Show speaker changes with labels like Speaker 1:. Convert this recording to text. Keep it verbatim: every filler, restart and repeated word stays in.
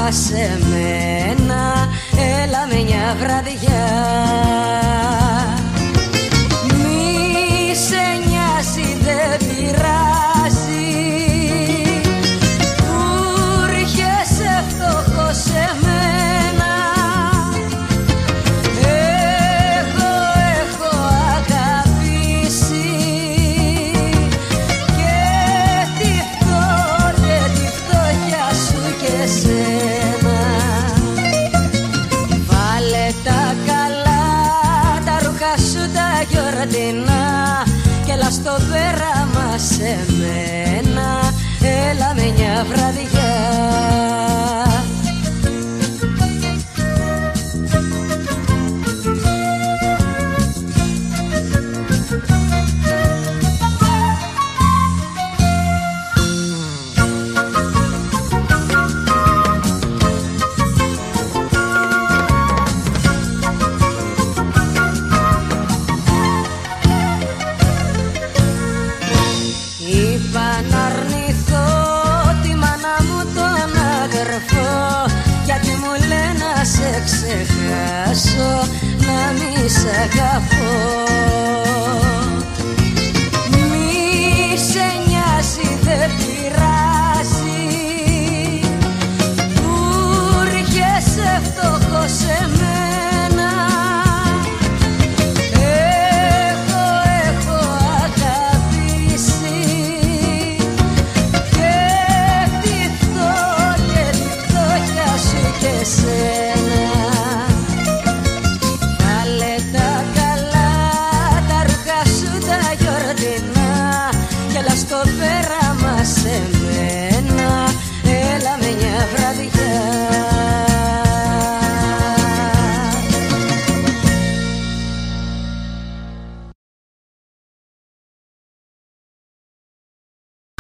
Speaker 1: σε μένα, έλα με μια βραδιά. Μη σε νοιάζει, δεν πειράζει που έρχεσαι φτωχός σε μένα. Εγώ έχω αγαπήσει και τη φτώχεια, τη φτώχεια σου και σένα. Βάλε τα καλά τα ρούχα σου τα γιορτινά και έλα στο πέραμα σε μένα, έλα με μια βραδιά.